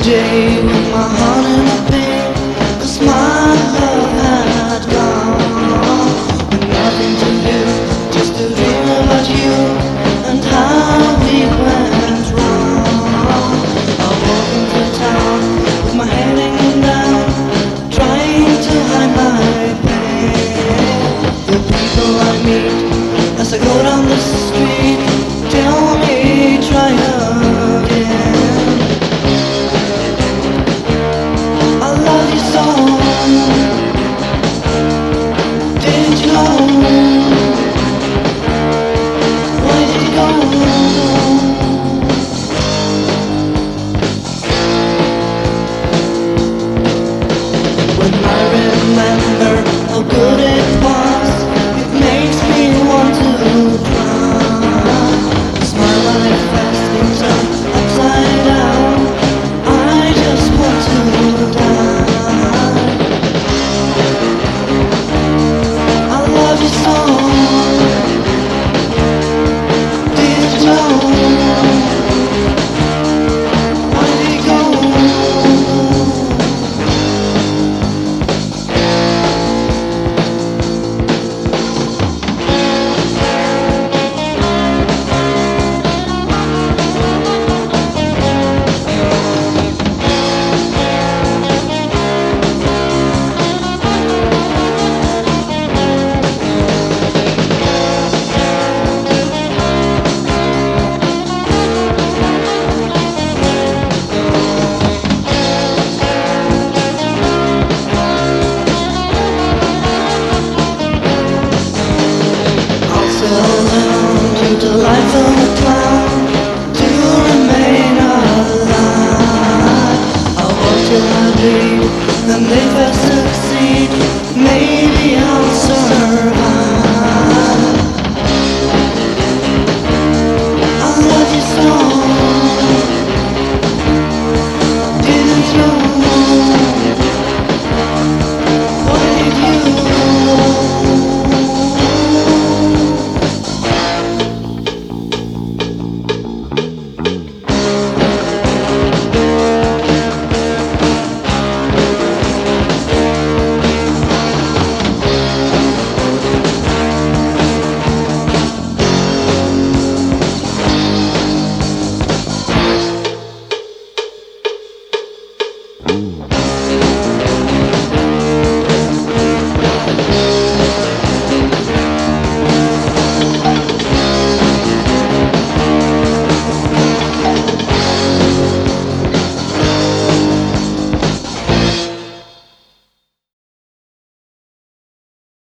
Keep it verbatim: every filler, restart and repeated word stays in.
day with my heart in a pain, 'cause my love had gone with nothing to do, just to dream about you and how we went wrong. I walk into town with my head hanging down, trying to hide my pain. The people I meet as I go down the street tell me try again. I love you so. Did you know? Why did you go? When I remember how good it was, it makes me want to cry. Smile like fasting sun upside down, I just want to die. I love you so. Did you know? Why did you go? The life of